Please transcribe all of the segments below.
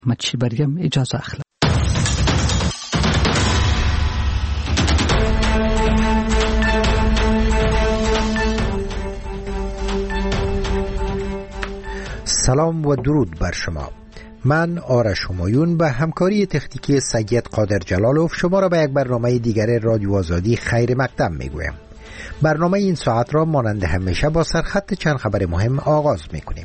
چی برگم اجازه اخلم. سلام و درود بر شما. من آرش همایون به همکاری تکنیکی سید قادر جلالوف شما را به یک برنامه دیگر رادیو آزادی خیر مقدم میگویم. برنامه این ساعت را مانند همیشه با سرخط چند خبر مهم آغاز میکنیم.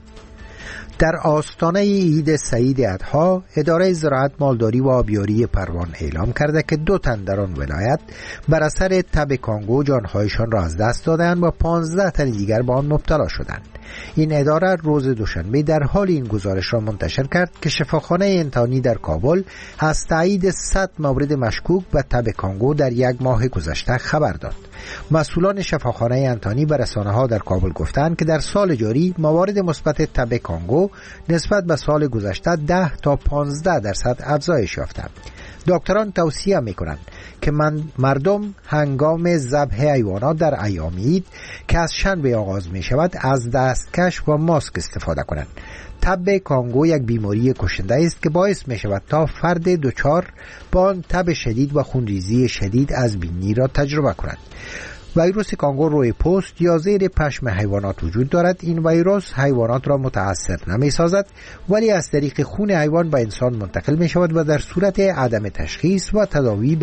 در آستانه عید سعید اضحی، اداره زراعت، مالداری و آبیاری پروان اعلام کرده که 2 تن در آن ولایت بر اثر تب کانگو جانهایشان را از دست دادند و 15 تن دیگر به آن مبتلا شدند. این اداره روز دوشنبه در حال این گزارش را منتشر کرد که شفاخانه انتانی در کابل از تایید 100 مورد مشکوک به تب کانگو در 1 ماه گذشته خبر داد. مسئولان شفاخانه انتانی به رسانه‌ها در کابل گفتند که در سال جاری موارد مثبت تب کانگو نسبت به سال گذشته 10 تا 15% افزایش یافته. دکتران توصیه می‌کنند که مردم هنگام ذبح حیوانات در ایام عید که از شنبه آغاز می شود از دستکش و ماسک استفاده کنند. تب کانگو یک بیماری کشنده است که باعث می شود تا فرد دچار با آن تب شدید و خونریزی شدید از بینی را تجربه کند. ویروس کانگو روی پوست یا زیر پشم حیوانات وجود دارد. این ویروس حیوانات را متاثر نمی سازد ولی از طریق خون حیوان به انسان منتقل می شود و در صورت عدم تشخیص و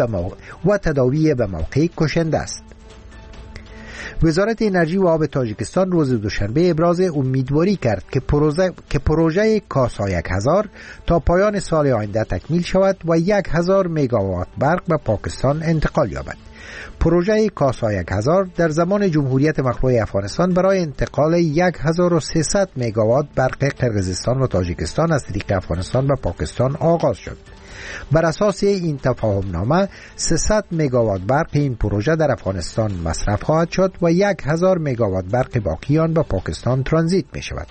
تداوی به موقع کشنده است. وزارت انرژی و آب تاجیکستان روز دوشنبه ابراز امیدواری کرد که پروژه کاسا 1000 تا پایان سال آینده تکمیل شود و 1000 مگاوات برق به پاکستان انتقال یابد. پروژه کاسا 1000 در زمان جمهوریت مخلوع افغانستان برای انتقال 1300 مگاوات برق قرقیزستان و تاجیکستان از طریق افغانستان به پاکستان آغاز شد. بر اساس این تفاهمنامه 300 مگاوات برق این پروژه در افغانستان مصرف خواهد شد و 1000 مگاوات برق باقی آن به پاکستان ترانزیت می شود.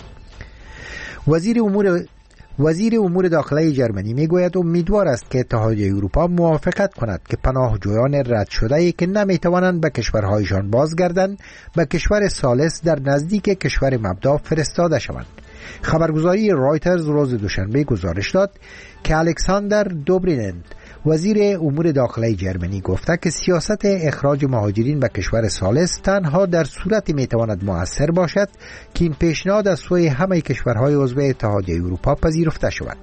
وزیر امور داخلی جرمنی میگوید امیدوار است که اتحادیه اروپا موافقت کند که پناهجویان رد شده‌ای که نمیتوانند به کشورهایشان بازگردند به کشور ثالث در نزدیک کشور مبدا فرستاده شوند. خبرگزاری رایترز روز دوشنبه گزارش داد که الکساندر دوبرینند وزیر امور داخلی جرمنی گفته که سیاست اخراج مهاجرین به کشور ثالث تنها در صورتی میتواند مؤثر باشد که این پیشنهاد از سوی همه کشورهای عضو اتحادیه اروپا پذیرفته شود.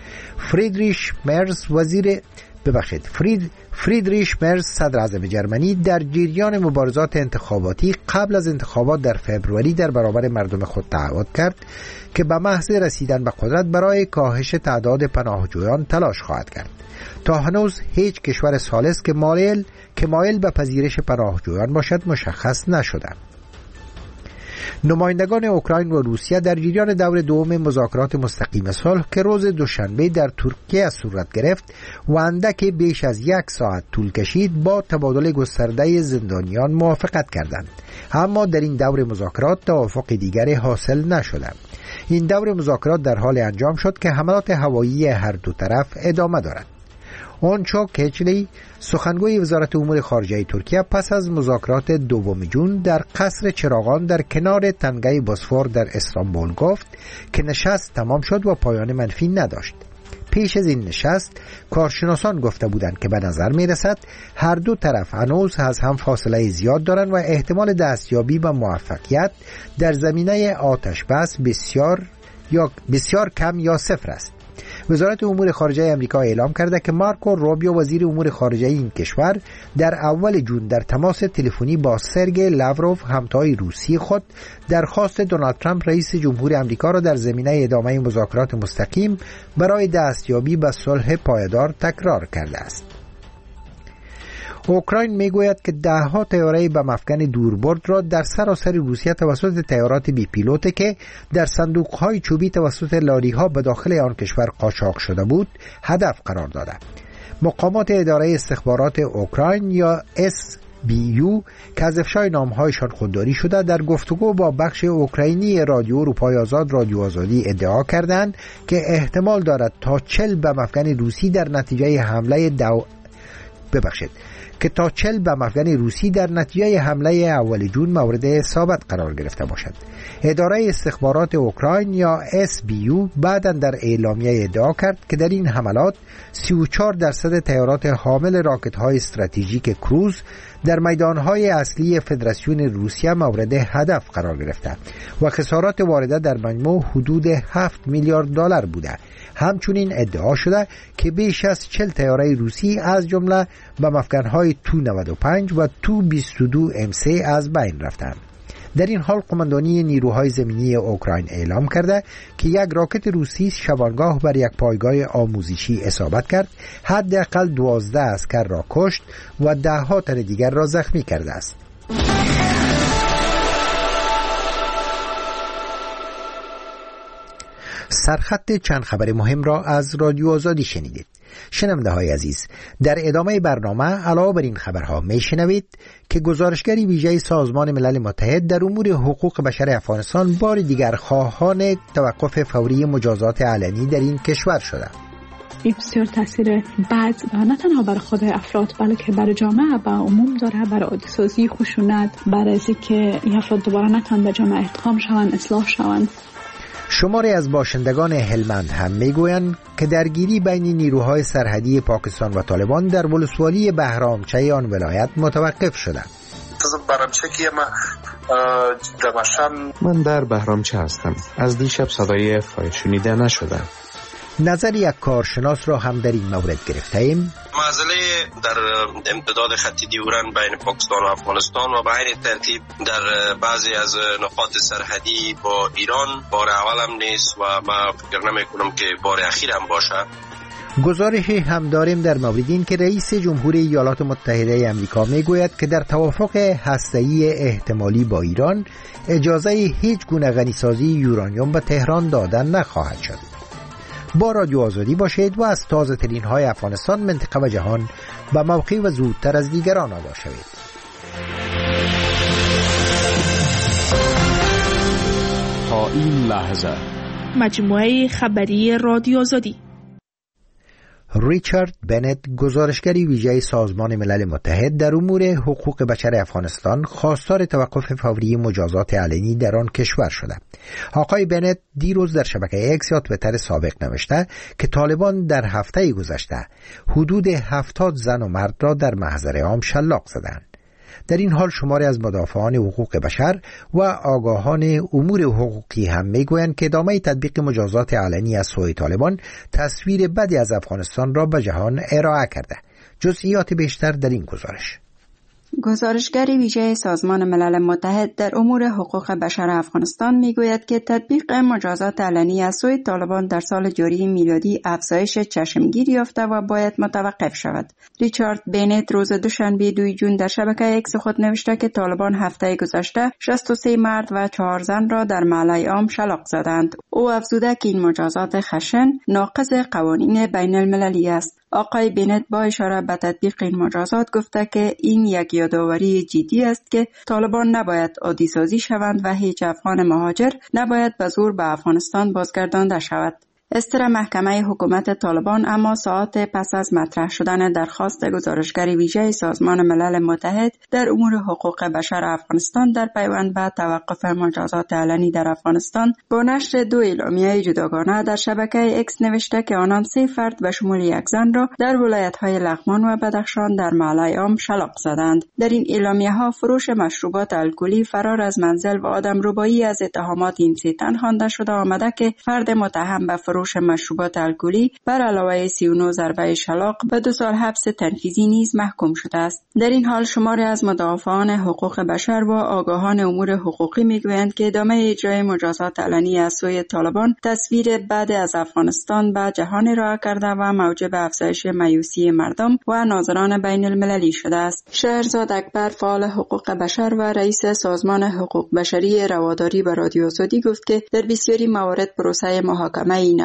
فریدریش مرز صدر اعظم جرمنی در جریان مبارزات انتخاباتی قبل از انتخابات در فوریه در برابر مردم خود تعهد کرد که به محض رسیدن به قدرت برای کاهش تعداد پناهجویان تلاش خواهد کرد. تا هنوز هیچ کشور ثالث که مایل به پذیرش پناهجویان باشد مشخص نشده. نمایندگان اوکراین و روسیه در جریان دور دوم مذاکرات مستقیم صلح که روز دوشنبه در ترکیه صورت گرفت و اندک بیش از 1 ساعت طول کشید با تبادل گسترده زندانیان موافقت کردند، اما در این دور مذاکرات توافق دیگری حاصل نشده. این دور مذاکرات در حال انجام شد که حملات هوایی هر دو طرف ادامه دارد. اونچو کچلی سخنگوی وزارت امور خارجه ترکیه پس از مذاکرات 2 جون در قصر چراغان در کنار تنگه بوسفور در استانبول گفت که نشست تمام شد و پایان منفی نداشت. پیش از این نشست کارشناسان گفته بودند که به نظر می رسد هر دو طرف هنوز از هم فاصله زیاد دارند و احتمال دستیابی به موفقیت در زمینه آتش بس بسیار کم یا صفر است. وزارت امور خارجه امریکا اعلام کرده که مارکو روبیو وزیر امور خارجه این کشور در اول جون در تماس تلفنی با سرگئی لاوروف همتای روسی خود درخواست دونالد ترامپ رئیس جمهور امریکا را در زمینه ادامه مذاکرات مستقیم برای دستیابی به صلح پایدار تکرار کرده است. اوکراین میگوید که 10 طیاره به مفکن دوربرد را در سراسر روسیه توسط طیارات بی پیلوت که در صندوق‌های چوبی توسط لاری‌ها به داخل آن کشور قاچاق شده بود هدف قرار داده. مقامات اداره استخبارات اوکراین یا SBU که از افشای نام‌هایشان خودداری شده در گفتگو با بخش اوکراینی رادیو اروپای آزاد رادیو آزادی ادعا کردند که احتمال دارد تا 40 به مفکن روسی در نتیجه حمله که تا 40 بم افغان روسی در نتیجه حمله اول جون مورد اصابت قرار گرفته باشد. اداره استخبارات اوکراین یا SBU بعداً در اعلامیه ادعا کرد که در این حملات 34% طیارات حامل راکت‌های استراتژیک کروز در میدانهای اصلی فدراسیون روسیه مورد هدف قرار گرفته و خسارات وارده در مجموع حدود 7 میلیارد دلار بوده. همچنین ادعا شده که بیش از 40 طیاره روسی از جمله بم افکن‌های تو 95 و تو 22 M3 از بین رفتند. در این حال قماندانی نیروهای زمینی اوکراین اعلام کرده که یک راکت روسی شبانگاه بر یک پایگاه آموزشی اصابت کرد، حداقل 12 عسکر را کشت و 10 تن دیگر را زخمی کرده است. سرخط چند خبر مهم را از رادیو آزادی شنیدید. شنونده های عزیز، در ادامه برنامه علاوه بر این خبرها می شنوید که گزارشگری ویژه سازمان ملل متحد در امور حقوق بشر افغانستان بار دیگر خواهان توقف فوری مجازات علنی در این کشور شده. این بسیار تاثیر بد نه تنها برای خود افراد بلکه برای جامعه و عموم داره، برای عادی سازی خشونت، برای اینکه این افراد دوباره نتوانند به جامعه ادغام شوند، اصلاح شوند. شماری از باشندگان هلمند هم میگویند که درگیری بین نیروهای سرحدی پاکستان و طالبان در ولسوالی بهرامچه آن ولایت متوقف شده. من در بهرامچه هستم. از دیشب صدای فایر شنیده نشده. نظر یک کارشناس را هم در این مورد گرفته ایم. معضله در امتداد خط دیورن بین پاکستان و افغانستان و به این ترتیب در بعضی از نقاط سرحدی با ایران بار اول هم نیست و ما فکر نمی کنم که بار اخیر هم باشه. گزارش هم داریم در مورد این که رئیس جمهور ایالات متحده آمریکا میگوید که در توافق هسته‌ای احتمالی با ایران اجازه هیچ گونه غنیسازی یورانیوم به تهران دادن نخواهد شد. با رادیو آزادی باشید و از تازه ترین های افغانستان، منطقه و جهان به موقع و زودتر از دیگران آگاه شوید. تا این لحظه مجموعه خبری رادیو آزادی. ریچارد بنت، گزارشگری ویژه سازمان ملل متحد در امور حقوق بشر افغانستان، خواستار توقف فوری مجازات علنی در آن کشور شده. آقای بنت دیروز در شبکه اکس یا توییتر سابق نوشته که طالبان در هفته گذشته حدود 70 زن و مرد را در محضر عام شلاق زدند. در این حال شماری از مدافعان حقوق بشر و آگاهان امور حقوقی هم میگویند که ادامه تطبیق مجازات علنی از سوی طالبان تصویر بدی از افغانستان را به جهان ارائه کرده. جزئیات بیشتر در این گزارش. گزارشگری ویژه سازمان ملل متحد در امور حقوق بشر افغانستان میگوید که تطبیق مجازات علنی از سوی طالبان در سال جاری میلادی افزایش چشمگیر یافته و باید متوقف شود. ریچارد بنت روز دوشنبه 2 جون در شبکه اکس خود نوشته که طالبان هفته گذشته 63 مرد و 4 زن را در محله عام شلاق زدند. او افزوده که این مجازات خشن ناقض قوانین بین المللی است. آقای بنت با اشاره به تطبیق این مجازات گفته که این یک یادآوری جدی است که طالبان نباید عادی سازی شوند و هیچ افغان مهاجر نباید به زور به افغانستان بازگردانده شود. استر محکمه حکومت طالبان اما ساعات پس از مطرح شدن درخواست گزارشگری ویژه سازمان ملل متحد در امور حقوق بشر افغانستان در پیوند به توقف مجازات علنی در افغانستان با نشر 2 اعلامیه جداگانه در شبکه اکس نوشته که آنان 3 فرد به شمول 1 زن را در ولایت‌های لغمان و بدخشان در محله عام شلاق زدند. در این اعلامیه‌ها فروش مشروبات الکلی، فرار از منزل و آدمربایی از اتهامات این 3 تن خوانده شده آمده که فرد متهم به فروش مشروبات الکلی بر علاوه 39 ضربه شلاق به 2 سال حبس تنفیذی نیز محکوم شده است. در این حال شماری از مدافعان حقوق بشر و آگاهان امور حقوقی میگویند که ادامه اجرای مجازات علنی از سوی طالبان تصویر بعد از افغانستان به جهان ارائه کرده و موجب افزایش مایوسی مردم و ناظران بین المللی شده است. شهرزاد اکبر، فعال حقوق بشر و رئیس سازمان حقوق بشری رواداری به رادیو آزادی گفت که در بسیاری موارد پروسه محاکمه این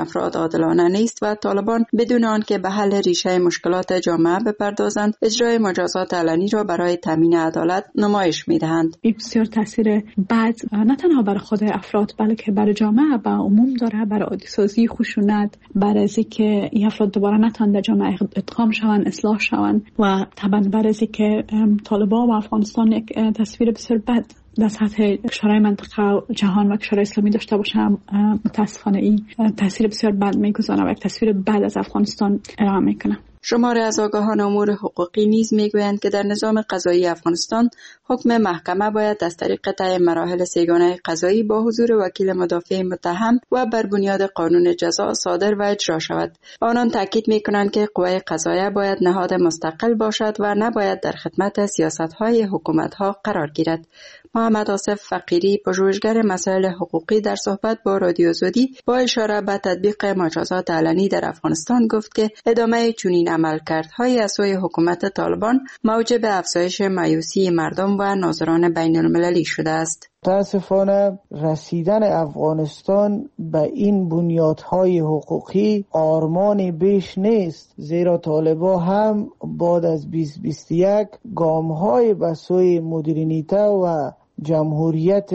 افراد عادلانه نیست و طالبان بدون آنکه به حل ریشه مشکلات جامعه بپردازند اجرای مجازات علنی را برای تامین عدالت نمایش می‌دهند. این بسیار تاثیر بد نه تنها برای خود افراد بلکه برای جامعه و عموم داره، برای عادی سازی خشونت، برای اینکه این افراد دوباره نتوانند در جامعه ادغام شوند، اصلاح شوند و طبعا برای اینکه طالبان و افغانستان یک تصویر بسیار بد در سطح کشورهای منطقه و جهان و کشورهای اسلامی داشته باشم. متاسفانه این تاثیر بسیار بد میگذاره و یک تصویر بد از افغانستان ارائه میکنه. شمار از آگاهان امور حقوقی نیز میگویند که در نظام قضایی افغانستان حکم محکمه باید از طریق طی مراحل سه‌گانه قضایی با حضور وکیل مدافع متهم و بر بنیاد قانون جزا صادر و اجرا شود. آنان تاکید میکنند که قوه قضاییه باید نهاد مستقل باشد و نباید در خدمت سیاست‌های حکومت‌ها قرار گیرد. محمد آصف فقیری، پژوهشگر مسائل حقوقی، در صحبت با رادیو آزادی با اشاره به تطبیق مجازات علنی در افغانستان گفت که ادامه چنین عملکردهای از سوی حکومت طالبان موجب افزایش مایوسی مردم و ناظران بین المللی شده است. متاسفانه رسیدن افغانستان به این بنیادهای حقوقی آرمان بیش نیست، زیرا طالبان هم بعد از 2021 گام‌های به سوی مدرنیته و جمهوریت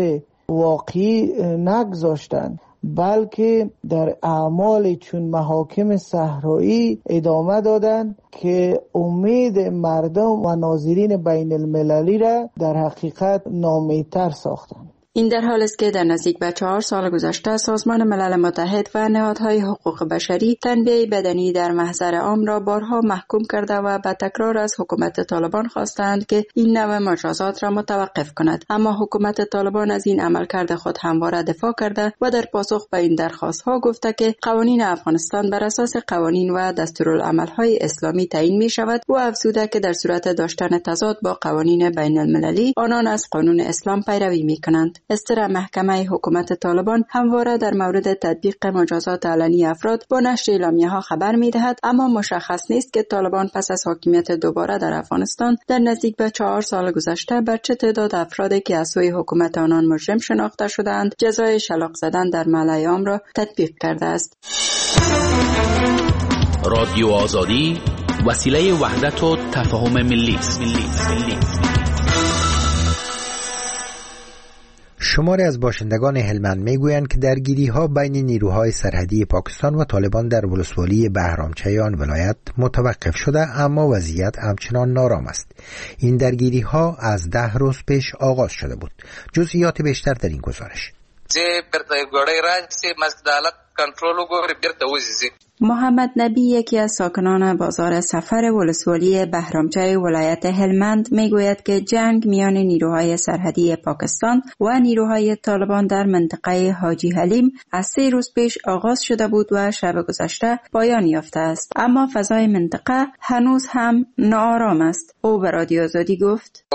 واقعی نگذاشتند، بلکه در اعمال چون محاکم صحرایی ادامه دادند که امید مردم و ناظرین بین المللی را در حقیقت ناامیدتر ساختند. این در حال است که در نزدیک به 4 سال گذشته سازمان ملل متحد و نهادهای حقوق بشری تنبیه بدنی در محضر عام را بارها محکوم کرده و به تکرار از حکومت طالبان خواستند که این نوع مجازات را متوقف کند، اما حکومت طالبان از این عملکرد خود همواره دفاع کرده و در پاسخ به این درخواست‌ها گفته که قوانین افغانستان بر اساس قوانین و دستورالعمل‌های اسلامی تعیین می‌شود و افزوده که در صورت داشتن تضاد با قوانین بین المللی آنان از قانون اسلام پیروی می‌کنند. استر محکمه حکومت طالبان همواره در مورد تطبیق مجازات علنی افراد با نشر اعلامیه‌ها خبر می‌دهد، اما مشخص نیست که طالبان پس از حاکمیت دوباره در افغانستان در نزدیک به 4 سال گذشته بر چه تعداد افرادی که از سوی حکومت آنان مجرم شناخته شدند جزای شلاق زدن در ملأ عام را تطبیق کرده است. رادیو آزادی وسیله وحدت و تفاهم ملی است. شماری از باشندگان هلمند میگویند که درگیری‌ها بین نیروهای سرحدی پاکستان و طالبان در ولسوالی بهرامچه آن ولایت متوقف شده، اما وضعیت همچنان نارام است. این درگیری‌ها از 10 روز پیش آغاز شده بود. جزئیات بیشتر در این گزارش. محمد نبی، یکی از ساکنان بازار سفر ولسوالی بهرامچه ولایت هلمند، میگوید که جنگ میان نیروهای سرحدی پاکستان و نیروهای طالبان در منطقه حاجی حلیم از 3 روز پیش آغاز شده بود و شب گذشته پایان یافته است، اما فضای منطقه هنوز هم ناآرام است. او به رادیو آزادی گفت: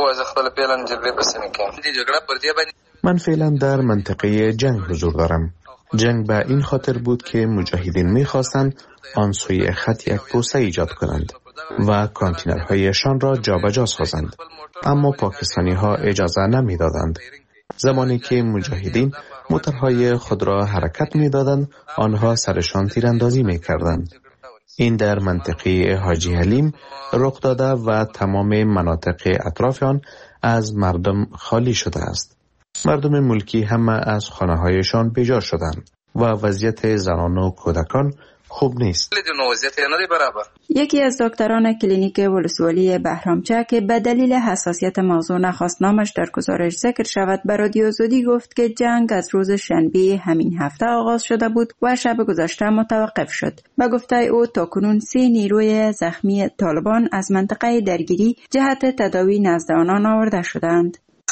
من فعلا در منطقه جنگ حضور دارم. جنگ به این خاطر بود که مجاهدین می‌خواستند آن سوی خط یک پوسته ایجاد کنند و کانتینرهایشان را جابجا سازند، اما پاکستانی‌ها اجازه نمی‌دادند. زمانی که مجاهدین موتورهای خود را حرکت می‌دادند، آنها سرشان تیراندازی می‌کردند. این در منطقه حاجی حلیم رخ داده و تمام مناطق اطراف آن از مردم خالی شده است. مردم ملکی همه از خانه‌هایشان بیجار شدند و وضعیت زنان و کودکان خوب نیست. یکی از دکتران کلینیک ولسوالی بهرامچه که به دلیل حساسیت موضوع نخواست نامش در گزارش ذکر شود، به رادیو آزادی گفت که جنگ از روز شنبه همین هفته آغاز شده بود و شب گذشته متوقف شد. به گفته او تاکنون 3 نیروی زخمی طالبان از منطقه درگیری جهت تداوی نزد آنان آورده شدند.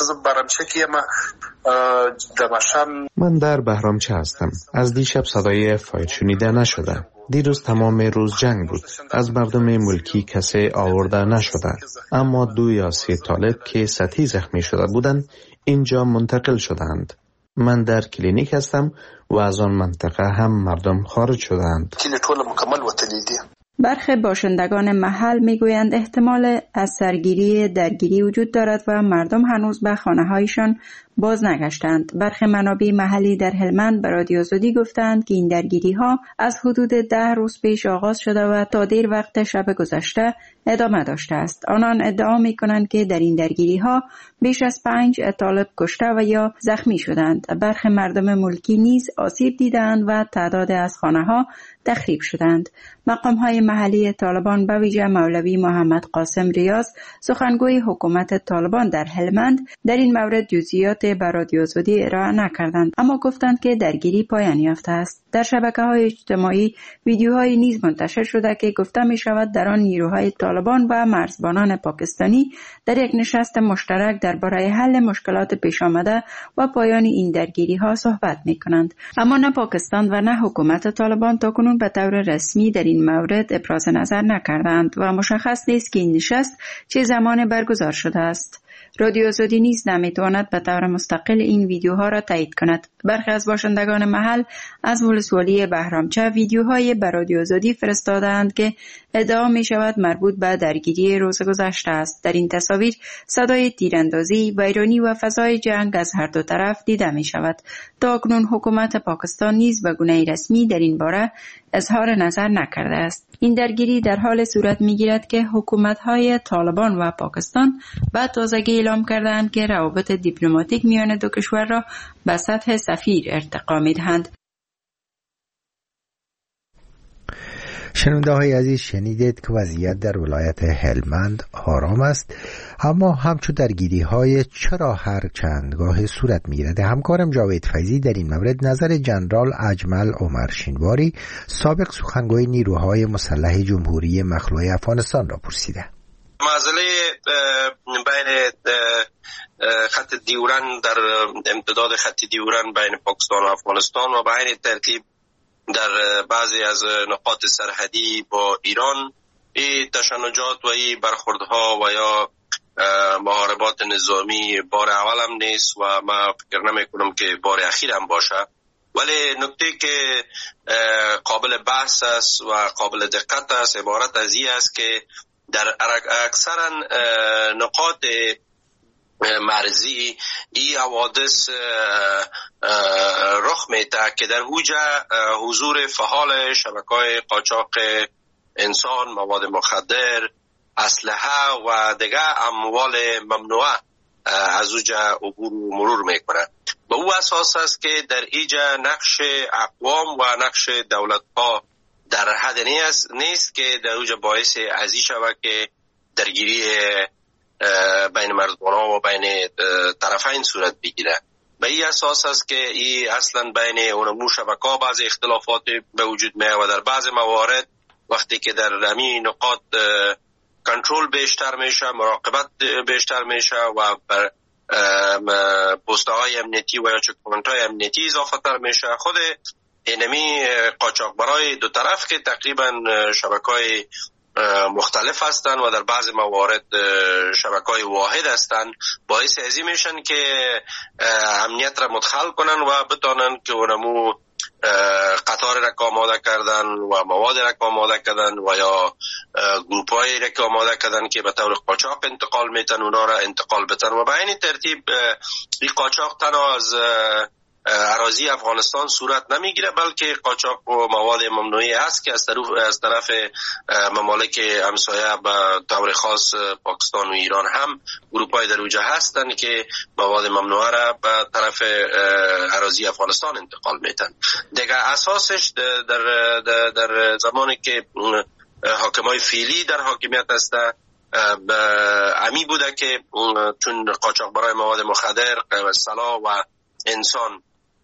من در بهرامچه هستم. از دیشب صدای فایر شنیده نشده. دیروز تمام روز جنگ بود. از مردم ملکی کسی آورده نشده، اما 2 یا 3 طالب که سطحی زخمی شده بودند اینجا منتقل شدند. من در کلینیک هستم و از آن منطقه هم مردم خارج شدند. برخی باشندگان محل میگویند احتمال از درگیری وجود دارد و مردم هنوز به خانه‌هایشان باز نگشتند. برخی منابع محلی در هلمند به رادیو آزادی گفتند که این درگیری ها از حدود 10 روز پیش آغاز شده و تا دیر وقت شب گذشته ادامه داشته است. آنان ادعا می کنند که در این درگیری ها بیش از 5 طالب کشته و یا زخمی شدند. برخی مردم ملکی نیز آسیب دیدند و تعداد از خانه ها تخریب شدند. مقام های محلی طالبان به ویژه مولوی محمد قاسم ریاض سخنگوی حکومت طالبان در هلمند در این مورد جزئیات به رادیو آزادی ارائه نکردند، اما گفتند که درگیری پایان یافته است. در شبکه‌های اجتماعی ویدیوهایی نیز منتشر شده که گفته می شود در آن نیروهای طالبان و مرزبانان پاکستانی در یک نشست مشترک درباره حل مشکلات پیش آمده و پایان این درگیری ها صحبت می کنند. اما نه پاکستان و نه حکومت طالبان تاکنون به طور رسمی در این مورد ابراز نظر نکردند و مشخص نیست که این نشست چه زمان برگزار شده است. رادیو آزادی نیز نمیتواند به طور مستقل این ویدیوها را تایید کند. برخی از باشندگان محل از ولسوالی بهرامچه ویدیوهای به رادیو آزادی فرستادند که ادعا می شود مربوط به درگیری روز گذشته است. در این تصاویر صدای تیراندازی، ویرانی و فضای جنگ از هر دو طرف دیده می شود. تا اکنون حکومت پاکستان نیز به گونه رسمی در این باره اظهار نظر نکرده است. این درگیری در حال صورت می گیرد که حکومت‌های طالبان و پاکستان به تازگی اعلام کردند که روابط دیپلماتیک میان دو کشور را به سطح سفیر ارتقا می دهند. شنونده های عزیز، شنیدید که وضعیت در ولایت هلمند آرام است، اما همچون درگیری های چرا هر چندگاه صورت می‌گیرد. همکارم جاوید فیضی در این مورد نظر جنرال اجمل عمر شینواری سابق سخنگوی نیروهای مسلح جمهوری مخلوع افغانستان را پرسیده. معضله بین خط دیورن در امتداد خط دیورن بین پاکستان و افغانستان و به این ترتیب در بعضی از نقاط سرحدی با ایران این تشنجات و این برخوردها و یا محاربات نظامی بار اول هم نیست و من فکر نمی کنم که بار اخیر هم باشه، ولی نکته که قابل بحث است و قابل دقت است عبارت از این است که در اکثرا نقاط مرزی این حوادث رخ میده که در اوجا حضور فعال شبکه‌های قاچاق انسان، مواد مخدر، اسلحه و دیگر اموال ممنوعه از اوجا عبور و مرور میکنه. به او اساس است که در اینجا نقش اقوام و نقش دولت‌ها در حد نیست که در اوجا باعث ازی شود که درگیری بین مرزبان‌ها و بین طرفین صورت بگیره. به این اساس است که این اصلا بین اونمو شبکه‌ها بعض اختلافات به وجود میاد و در بعض موارد وقتی که در همین نقاط کنترل بیشتر میشه، مراقبت بیشتر میشه و بر پست‌های امنیتی و یا چک‌پوینت‌های امنیتی اضافه تر میشه، خود اینمی قاچاقبرای دو طرف که تقریبا شبکه‌های مختلف هستند و در بعض موارد شبکه‌های واحد هستند، باعث ازی میشن که امنیت را مدخل کنن و بتانن که اونمو قطار را آماده کردن و مواد را آماده کردن و یا گروپ‌های را آماده کردن که به طور قاچاق انتقال میتن اونا را انتقال بتن و به این ترتیب این قاچاق تنها از اراضی افغانستان صورت نمیگیره، بلکه قاچاق و مواد ممنوعی است که از طرف ممالک همسایه به طور خاص پاکستان و ایران هم گروپ‌های در اوجه هستند که مواد ممنوعه را به طرف اراضی افغانستان انتقال میتن. دیگه اساسش در زمانی که حاکمای فعلی در حاکمیت هستند امی بوده که چون قاچاق برای مواد مخدر، سلاح و انسان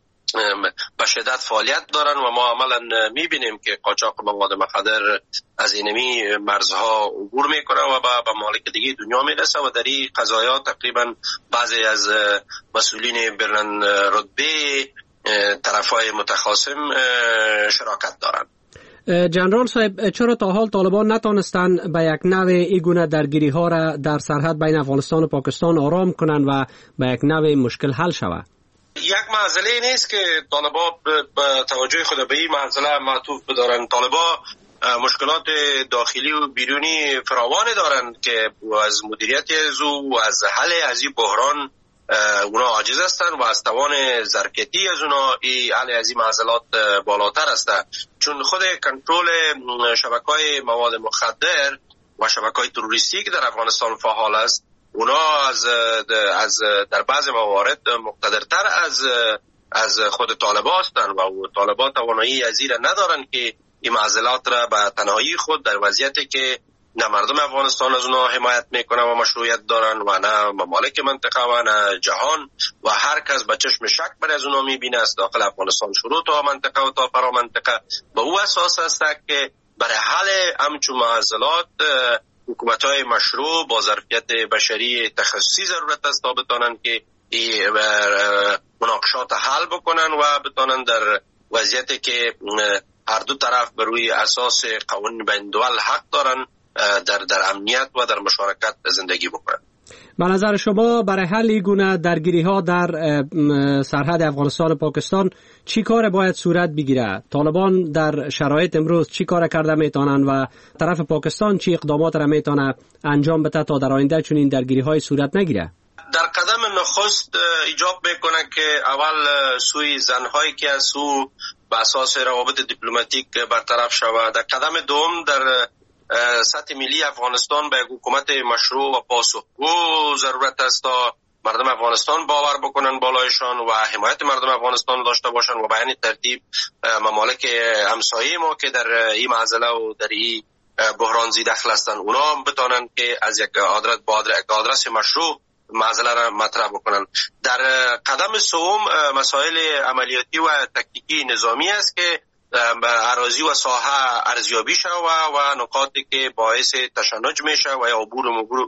به شدت فعالیت دارن و ما عملا میبینیم که قاچاق مواد مخدر از اینمی مرزها عبور میکنه و به ممالک دیگه دنیا میرسه و در این قضایا تقریبا بعضی از مسئولین بلند رتبه طرفای متخاصم شراکت دارن. جنرال صاحب، چرا تا حال طالبان نتانستند به یک نوع این گونه درگیری ها را در سرحد بین افغانستان و پاکستان آرام کنند و به یک نوع مشکل حل شود؟ یک معضله نیست که طالبان به توجه خود به این معضله معطوف بدارن. طالبان مشکلات داخلی و بیرونی فراوان دارند که از مدیریت از و از حل از این بحران اونا عاجز هستند و از توان ظرفیتی از اونا علی از این معضلات بالاتر است، چون خود کنترل شبکه‌های مواد مخدر و شبکه‌های تروریستی که در افغانستان فعال است، اونا از در بعض موارد مقتدرتر از خود طالبان هستند و طالبان توانایی از این ندارند که این معضلات را به تنهایی خود در وضعیتی که نه مردم افغانستان از اونا حمایت میکنن و مشروعیت دارن و نه ممالک منطقه و نه جهان و هر کس به چشم شک برای از اونا میبینه است داخل افغانستان شروع تا منطقه و تا فرا منطقه به او اساس است که برای حل همچون معضلات حکومت‌های مشروع با ظرفیت بشری تخصصی ضرورت است تا بتانند که مناقشات حل بکنن و بتانند در وضعیتی که هر دو طرف بر روی اساس قوانین بین الدول حق دارن در امنیت و در مشارکت زندگی بکنن. به نظر شما برای حل این گونه درگیری‌ها در سرحد افغانستان و پاکستان چی کار باید صورت بگیره؟ طالبان در شرایط امروز چی کار کرده میتونن و طرف پاکستان چی اقدامات را میتونه انجام بده تا در آینده چون این درگیری‌های صورت نگیره؟ در قدم نخست ایجاب میکنه که اول سوی زنهایی که از سو به اساس روابط دیپلماتیک برطرف شود. در قدم دوم در سطح ملی افغانستان به حکومت مشروع و پاسخگو ضرورت است تا مردم افغانستان باور بکنن بالایشان و حمایت مردم افغانستان داشته باشن و به این ترتیب ممالک همسایه ما که در این معضله و در این بحران زیر دخل هستند اونا بتونن که از یک آدرس مشروع معضله را مطرح بکنن. در قدم سوم مسائل عملیاتی و تکتیکی نظامی است که اراضی و ساحه ارزیابی شود و نقاطی که باعث تشنج میشه و یا عبور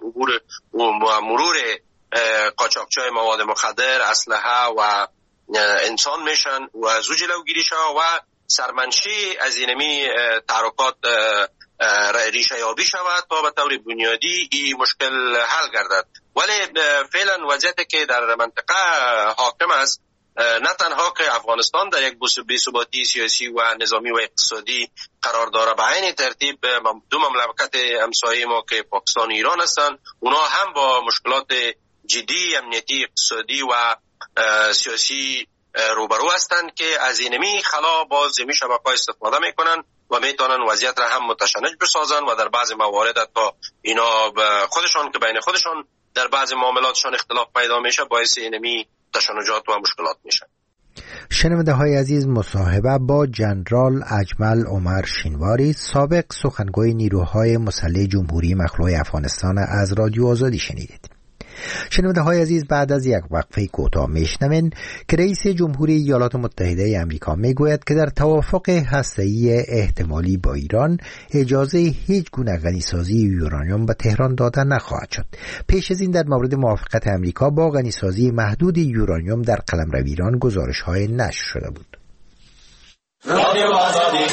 و مرور قاچاقچی‌های مواد مخدر، اسلحه و انسان میشن و زو جلوگیری شود و سرمنشی از اینمی تحرکات ریشه یابی شود تا به طور بنیادی این مشکل حل گردد. ولی فعلا وضعیتی که در منطقه حاکم است نه تنها که افغانستان در یک بی‌ثباتی سیاسی و نظامی و اقتصادی قرار داره، به این ترتیب دو مملکت همسایه ما که پاکستان و ایران هستند اونا هم با مشکلات جدی امنیتی، اقتصادی و سیاسی روبرو هستند که از اینمی خلا باز می شبکه‌ها استفاده میکنن و میتونن وضعیت را هم متشنج بسازن و در بعض موارد تا اینا خودشان که بین خودشان در بعض معاملاتشان اختلاف پیدا میشه باعث اینمی تشنجات و مشکلات میشن. شنونده های عزیز، مصاحبه با جنرال اجمل عمر شینواری، سابق سخنگوی نیروهای مسلح جمهوری مخلوع افغانستان از رادیو آزادی شنیدید. شنونده های عزیز، بعد از یک وقفه کوتاه میشنوین که رئیس جمهوری ایالات متحده آمریکا میگوید که در توافق هسته‌ای احتمالی با ایران اجازه هیچ گونه غنیسازی یورانیوم به تهران داده نخواهد شد. پیش از این در مورد موافقت آمریکا با غنیسازی محدود یورانیوم در قلمرو ایران گزارش‌های نشر شده بود. رادیو آزادی.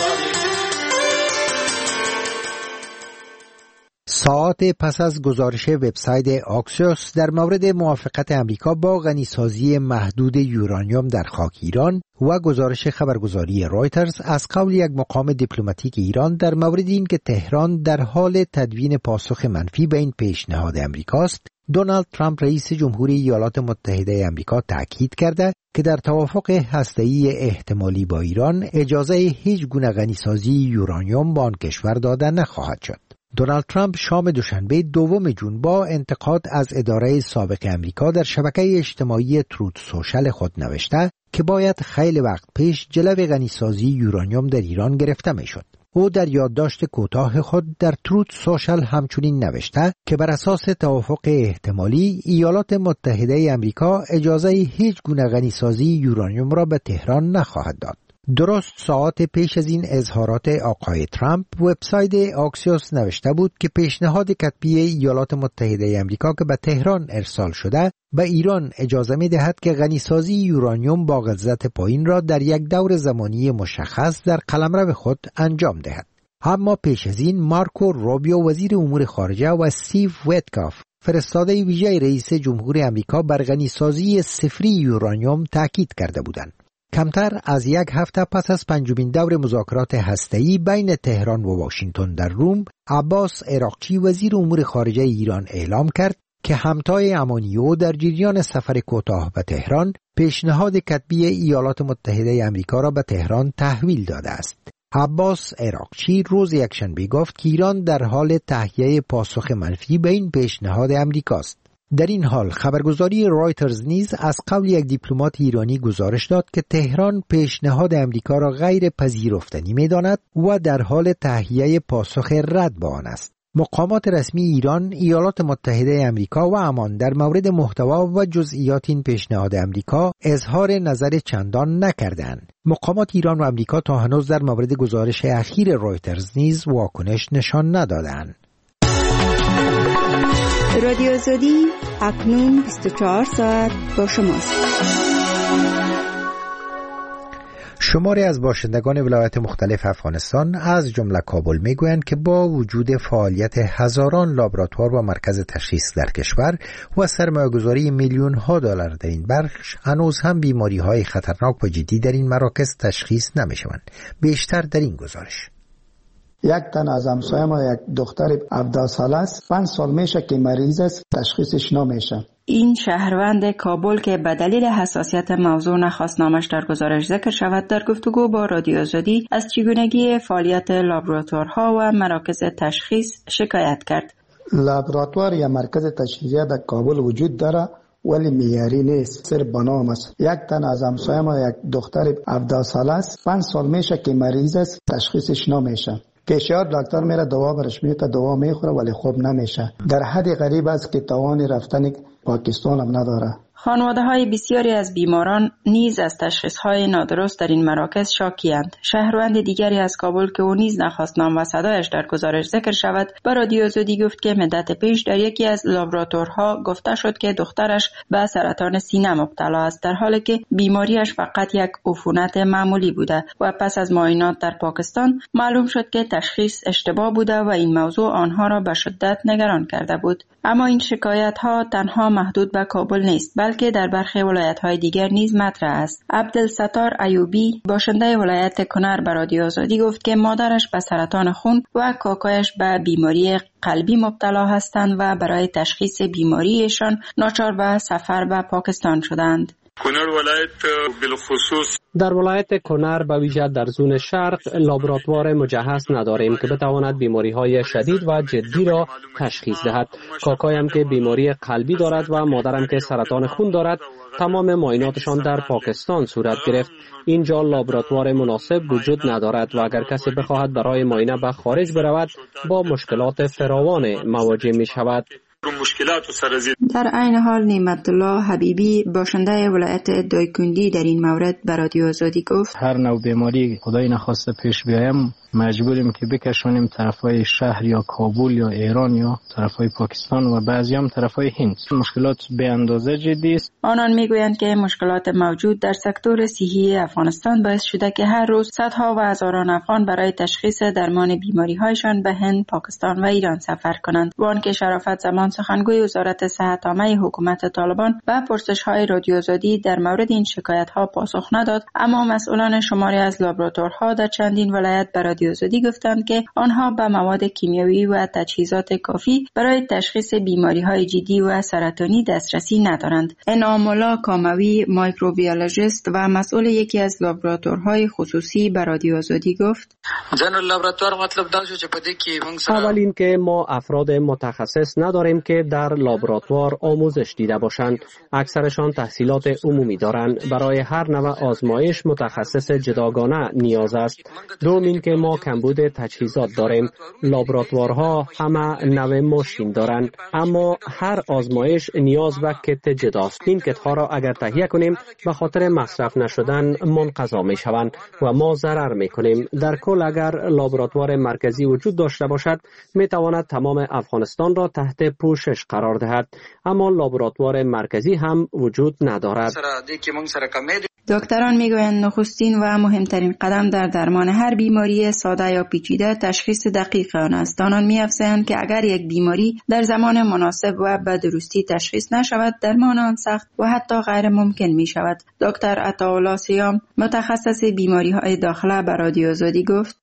ساعات پس از گزارش وبسایت آکسیوس در مورد موافقت امریکا با غنیسازی محدود یورانیوم در خاک ایران و گزارش خبرگزاری رایترز از قول یک مقام دیپلماتیک ایران در مورد این که تهران در حال تدوین پاسخ منفی به این پیشنهاد امریکاست، دونالد ترامپ رئیس جمهوری ایالات متحده آمریکا تاکید کرده که در توافق هسته‌ای احتمالی با ایران اجازه هیچ گونه غنیسازی یورانیوم به آن کشور داده نخواهد شد. دونالد ترامپ شام دوشنبه 2 جون با انتقاد از اداره سابق امریکا در شبکه اجتماعی تروت سوشل خود نوشته که باید خیلی وقت پیش جلو غنیسازی یورانیوم در ایران گرفته میشد. او در یادداشت کوتاه خود در تروت سوشل همچنین نوشته که بر اساس توافق احتمالی ایالات متحده آمریکا اجازه هیچ گونه غنیسازی یورانیوم را به تهران نخواهد داد. درست ساعت پیش از این اظهارات آقای ترامپ، وبسایت آکسیوس نوشته بود که پیشنهاد کتبی ایالات متحده آمریکا که به تهران ارسال شده به ایران اجازه می دهد که غنیسازی یورانیوم با غلظت پایین را در یک دور زمانی مشخص در قلمرو خود انجام دهد. اما پیش از این مارکو روبیو وزیر امور خارجه و استیو ویتکاف فرستاده ویژه رئیس جمهور آمریکا بر غنیسازی صفری یورانیوم تاکید کرده بودند. کمتر از یک هفته پس از 5مین دور مذاکرات هسته‌ای بین تهران و واشنگتن در روم، عباس عراقچی وزیر امور خارجه ایران اعلام کرد که همتای امانیو در جریان سفر کوتاه به تهران پیشنهاد کتبی ایالات متحده آمریکا را به تهران تحویل داده است. عباس عراقچی روز یکشنبه گفت که ایران در حال تهیه پاسخ منفی به این پیشنهاد آمریکاست. در این حال خبرگزاری رایترز نیز از قول یک دیپلمات ایرانی گزارش داد که تهران پیشنهاد آمریکا را غیر پذیرفتنی می‌داند و در حال تهیه پاسخ رد به آن است. مقامات رسمی ایران، ایالات متحده آمریکا و عمان در مورد محتوا و جزئیات این پیشنهاد آمریکا اظهار نظر چندان نکردند. مقامات ایران و آمریکا تا هنوز در مورد گزارش اخیر رایترز نیز واکنش نشان ندادند. رادیو آزادی اکنون 24 ساعت با شماست. شماری از باشندگان ولایات مختلف افغانستان از جمله کابل میگویند که با وجود فعالیت هزاران لابراتوار و مرکز تشخیص در کشور و سرمایه‌گذاری میلیون ها دلار در این بخش، هنوز هم بیماری های خطرناک و جدی در این مراکز تشخیص نمیشوند. بیشتر در این گزارش. یک تن از همسایه ما یک دختر 17 ساله است، 5 سال میشه که مریض است، تشخیصش نمیشه. این شهروند کابل که به دلیل حساسیت موضوع نخواست نامش در گزارش ذکر شود، در گفتگو با رادیو آزادی از چگونگی فعالیت لابراتوارها و مراکز تشخیص شکایت کرد. لابراتوار یا مرکز تشخیصی در کابل وجود داره ولی معیاری نیست، صرف به نام است. یک تن از همسایه ما یک دختر 17 ساله است، 5 سال میشه که مریض است، تشخیصش نمیشه. کشیار دکتر میره دوا برش میده، دوا میخوره ولی خوب نمیشه. در حد غریب است که توان رفتن پاکستان هم نداره. خانواده های بسیاری از بیماران نیز از تشخیص های نادرست در این مراکز شاکی‌اند. شهروند دیگری از کابل که او نیز نخواست نام و صدایش در گزارش ذکر شود، به رادیو آزادی گفت که مدت پیش در یکی از لابراتوارها گفته شد که دخترش به سرطان سینه مبتلا است، در حالی که بیماریش فقط یک عفونت معمولی بوده و پس از معاینات در پاکستان معلوم شد که تشخیص اشتباه بوده و این موضوع آنها را به شدت نگران کرده بود. اما این شکایت ها تنها محدود به کابل نیست، بلکه در برخی ولایت‌های دیگر نیز مطرح است. عبدالستار ایوبی باشنده ولایت کنر به رادیو آزادی گفت که مادرش به سرطان خون و کاکایش به بیماری قلبی مبتلا هستند و برای تشخیص بیماریشان ناچار به سفر به پاکستان شدند. کنر ولایت بالخصوص در ولایت کنر به ویژه در زون شرق لابراتوار مجهز نداریم که بتواند بیماری‌های شدید و جدی را تشخیص دهد. کاکایم که بیماری قلبی دارد و مادرم که سرطان خون دارد، تمام معایناتشان در پاکستان صورت گرفت. اینجا لابراتوار مناسب وجود ندارد و اگر کسی بخواهد برای معاینه به خارج برود با مشکلات فراوان مواجه می شود. در عین حال نعمت الله حبیبی باشنده ولایت دایکندی در این مورد به رادیو آزادی گفت هر نوع بیماری خدای نخواسته پیش بیایم مجبوریم که بکشونیم طرفای شهر یا کابل یا ایران یا طرفای پاکستان و بعضی هم طرفای هند. مشکلات به اندازه جدی است. آنان میگویند که مشکلات موجود در سکتور صحی افغانستان باعث شده که هر روز صدها و هزاران افغان برای تشخیص درمان بیماری‌هایشان به هند، پاکستان و ایران سفر کنند. وان که شرافت زمان سخنگوی وزارت صحت عامه حکومت طالبان و پرسش‌های رادیو آزادی در مورد این شکایت‌ها پاسخ نداد، اما مسئولان شماری از لابراتوارها در چندین ولایت به رادیو آزادی گفتند که آنها به مواد کیمیایی و تجهیزات کافی برای تشخیص بیماری‌های جدی و سرطانی دسترسی ندارند. انعام الله کاموی مایکروبیولوژیست و مسئول یکی از لابراتوارهای خصوصی به رادیو آزادی گفت اول این که ما افراد متخصص نداریم که در لابراتوار آموزش دیده باشند. اکثرشان تحصیلات عمومی دارند. برای هر نوع آزمایش متخصص جداگانه نیاز است. دوم این که ما کمبود تجهیزات داریم. لابراتوارها همه نوع ماشین دارند، اما هر آزمایش نیاز به کت جداست. این کت ها را اگر تهیه کنیم به خاطر مصرف نشدن منقضا می شوند و ما ضرر می کنیم. در کل اگر لابراتوار مرکزی وجود داشته باشد می تواند تمام افغانستان را تحت پوشش قرار دهد، اما لابراتوار مرکزی هم وجود ندارد. دکتران میگویند نخستین و مهمترین قدم در درمان هر بیماری ساده یا پیچیده تشخیص دقیق آن است. آنان می‌افزایند که اگر یک بیماری در زمان مناسب و به درستی تشخیص نشود، درمان آن سخت و حتی غیر ممکن می شود. دکتر عطاالله سیام متخصص بیماری‌های داخله به رادیو آزادی گفت: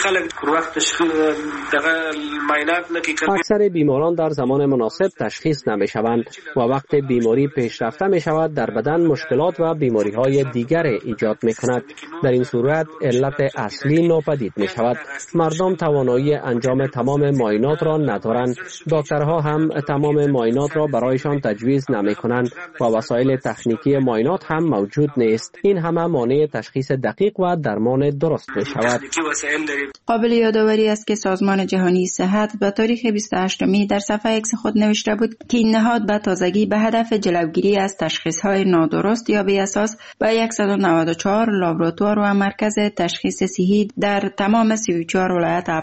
اکثر بیماران در زمان مناسب تشخیص نمی‌شوند و وقتی بیماری پیشرفته می‌شود در بدن مشکلات و بیماری‌های دیگر ایجاد می‌کند. در این صورت علت اصلی ناپدید می‌شود. مردم توانایی انجام تمام معاینات را ندارند. دکترها هم تمام معاینات را برایشان تجویز نمی‌کنند و وسایل تکنیکی معاینات هم موجود نیست. این همه مانع تشخیص دقیق و درمان درست می‌شود. قابل یادآوری است که سازمان جهانی صحت به تاریخ 28 می در صفحه ایکس خود نوشته بود که این نهاد به تازگی به هدف جلوگیری از تشخیص‌های نادرست یا بی اساس به 194 لابراتوار و مرکز تشخیص صحی در تمام 34 ولایت